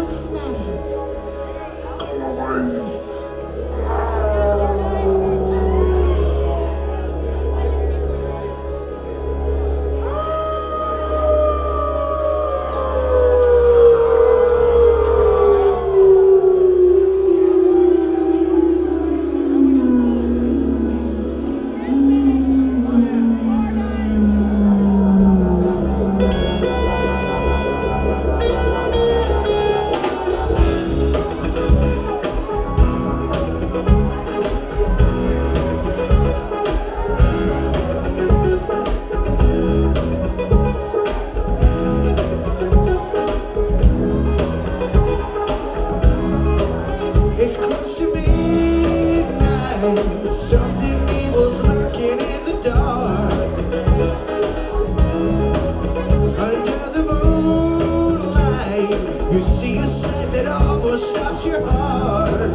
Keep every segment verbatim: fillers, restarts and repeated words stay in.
What's the matter? Go away. It's close to midnight. Something evil's lurking in the dark. Under the moonlight, you see a sight that almost stops your heart.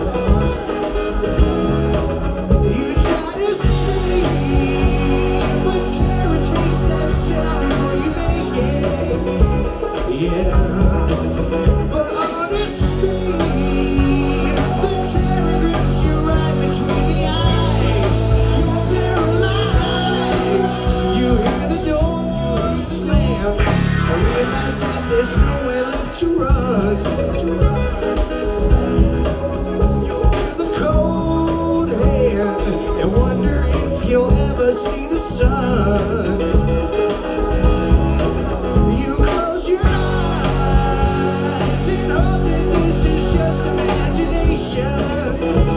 You try to scream, but terror takes that sound before you make it. Yeah. But on a screen, the terror grips you right between the eyes. You're paralyzed. You hear the door slam. I realize that there's nowhere left to run. You'll feel the cold hand and wonder if you'll ever see the sun. You close your eyes and hope that this is just imagination.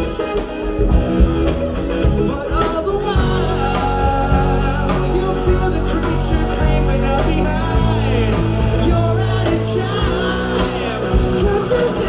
But all the while, you'll feel the creature creeping up behind. You're out of time, 'cause it's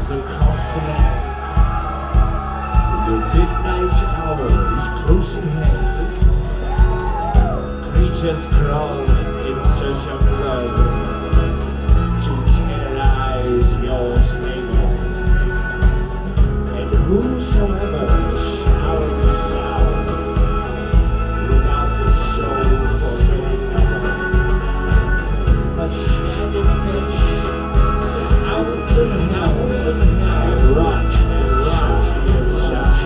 so costly. The midnight hour is close at hand. Creatures crawl in search of blood to terrorize your table. And whosoever showers out without the soul forgetting must stand and fetch out of hell and rot and rot in such.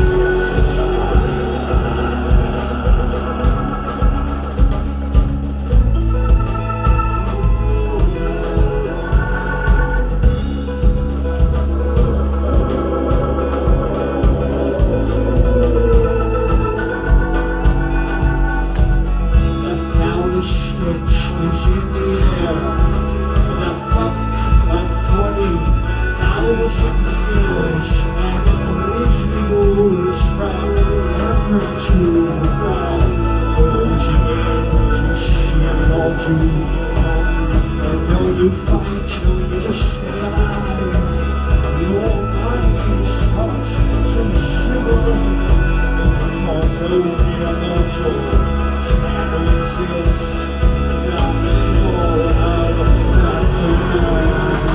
And though you fight to stay alive, your body starts to shiver. For no mere mortal can resist the evil of the figure.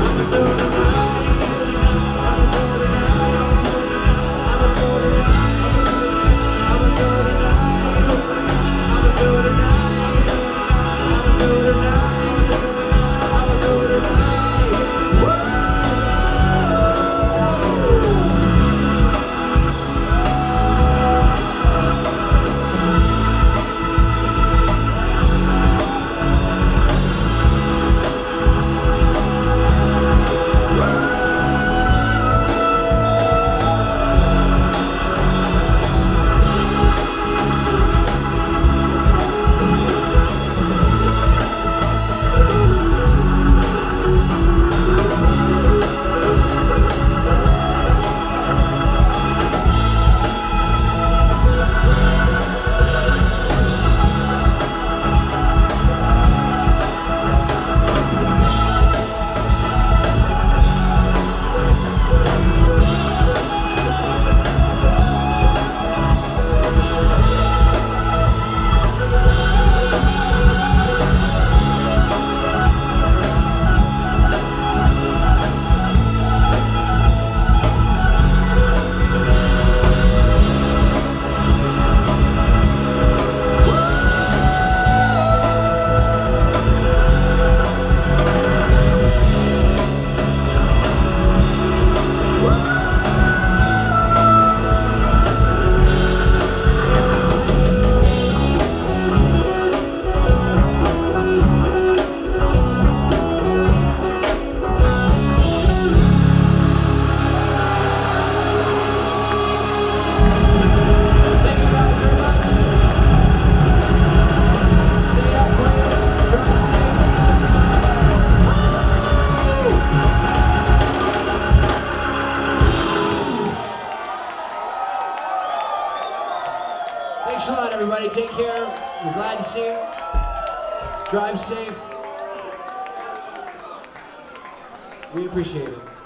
Thanks a lot, everybody. Take care. We're glad to see you. Drive safe. We appreciate it.